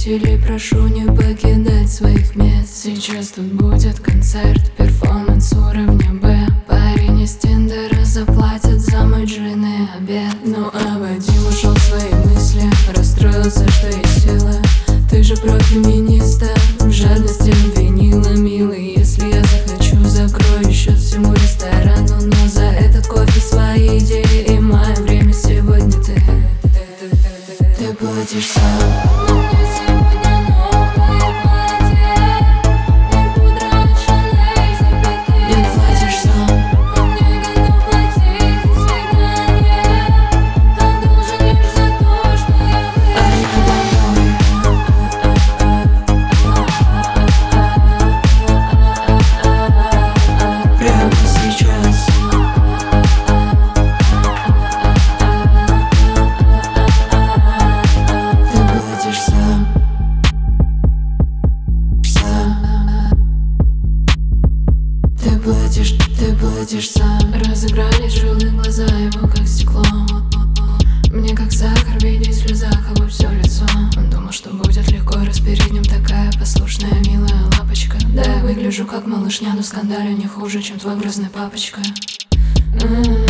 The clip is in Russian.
зрителей прошу не покидать своих мест. Сейчас тут будет концерт, перформанс уровня Б. Парень из Тиндера заплатит за мой джин и обед. Ну а Вадим ушел в свои мысли, расстроился, что есть сила. Ты же про феминиста, в жадности обвинила, милый. Если я захочу, закрою счет всему ресторану, но за этот кофе свои идеи и мое время сегодня ты платишь сам. Ты платишь сам. Разыгрались желтые глаза его, как стекло. Мне как сахар видеть в слезах его все лицо. Он думал, что будет легко, раз перед ним такая послушная, милая лапочка. Да, я выгляжу как малышня, но скандалю не хуже, чем твой грозный папочка.